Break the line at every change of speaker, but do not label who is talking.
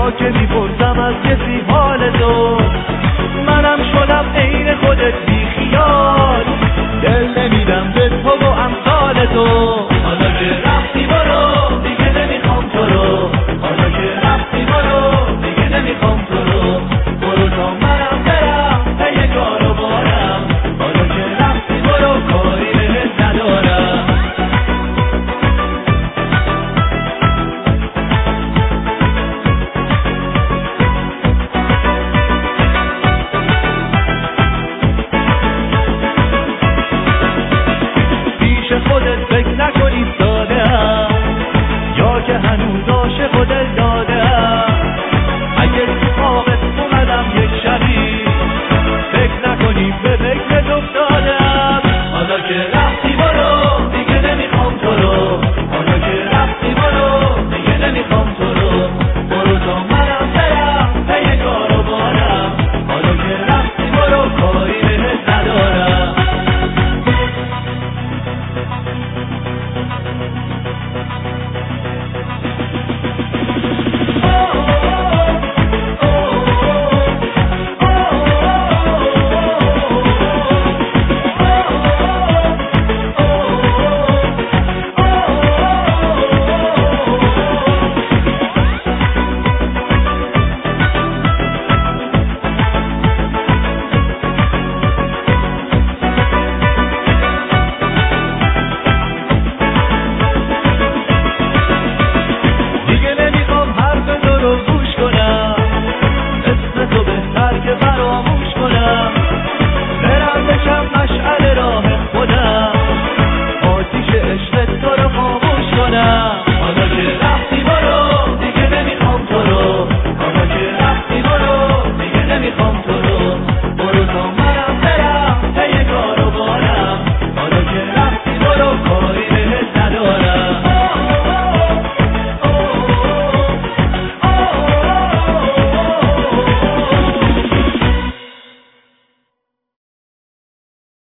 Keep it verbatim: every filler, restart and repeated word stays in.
یا که میپرسم از کسی حال تو، منم شدم عین خودت بی خیال، دل نمیدم به تو و امثال تو. حالا که رفتی برو دیگه نمیخوام تو رو، حالا که رفتی برو دیگه نمیخوام تو رو، برو تا منم برم پی کار و بارم، حالا که رفتی برو کاری بهت ندارم. خودت فکر نکنی ساده ام، یا که هنوز عاشق و دل داده